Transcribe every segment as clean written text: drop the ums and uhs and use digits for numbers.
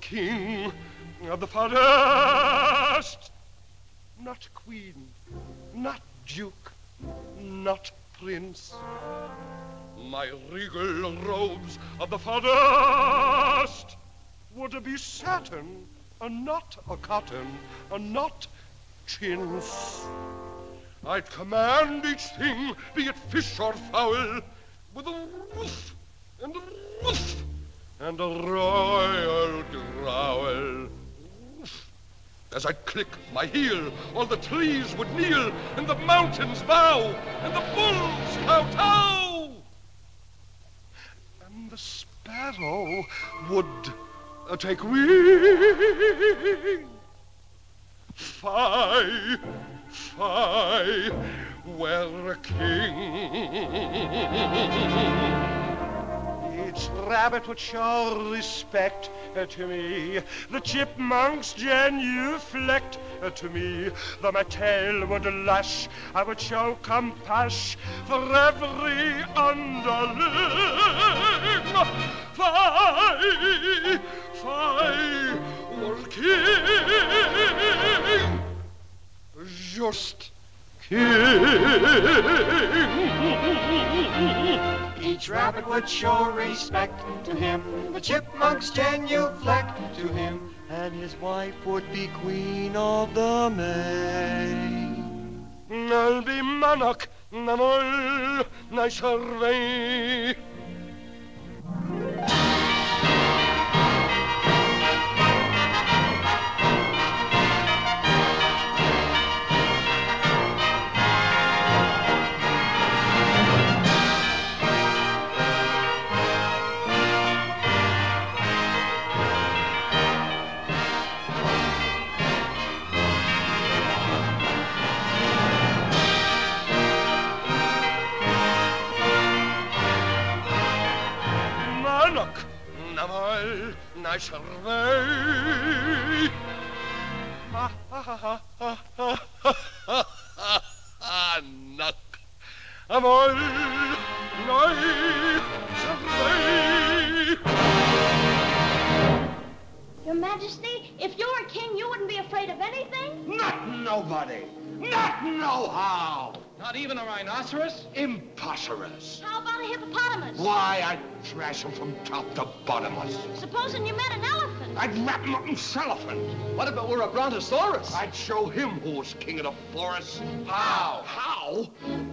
king of the forest. Not queen, not duke, not prince. My regal robes of the forest would be satin, and not a cotton, and not chintz. I'd command each thing, be it fish or fowl, with a woof and a woof and a royal growl. Woof. As I'd click my heel, all the trees would kneel, and the mountains bow, and the bulls kowtow. And the sparrow would take wing. Fie, fie, were a king. Each rabbit would show respect to me. The chipmunks genuflect to me. The mattel would lash. I would show compassion for every underling. Fie, fie, were king. Just Each rabbit would show respect to him, the chipmunks genuflect to him, and his wife would be queen of the May. I'll be monarch, namol, I survey. Namal, I survey. Ha ha ha ha ha ha ha. Nuck. Amal, I survey. Your Majesty, if you were king, you wouldn't be afraid of anything? Not nobody. Not no-how. Not even a rhinoceros? Impossibles. How about a hippopotamus? Why, I'd thrash him from top to bottomless. Supposing you met an elephant? I'd wrap him up in cellophane. What if it were a brontosaurus? I'd show him who was king of the forest. How? How?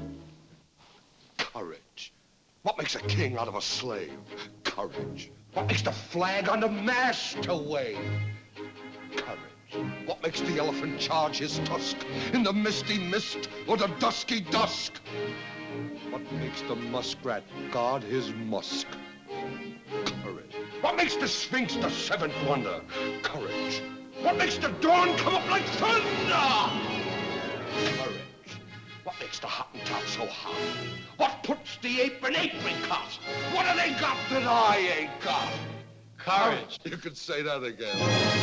Courage. What makes a king out of a slave? Courage. What makes the flag on the mast to wave? Courage. What makes the elephant charge his tusk in the misty mist or the dusky dusk? What makes the muskrat guard his musk? Courage. What makes the Sphinx the seventh wonder? Courage. What makes the dawn come up like thunder? Courage. What makes the Hottentot so hot? What puts the ape in apricot? What have they got that I ain't got? Courage. You could say that again.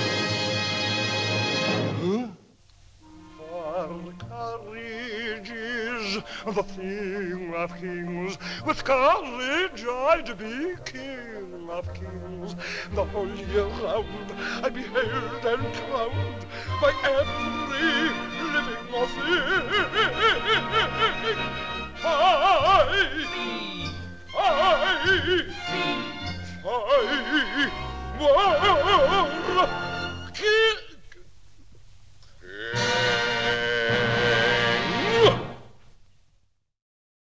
For courage is the thing of kings. With courage I'd be king of kings. The whole year round I'd be hailed and crowned by every living thing.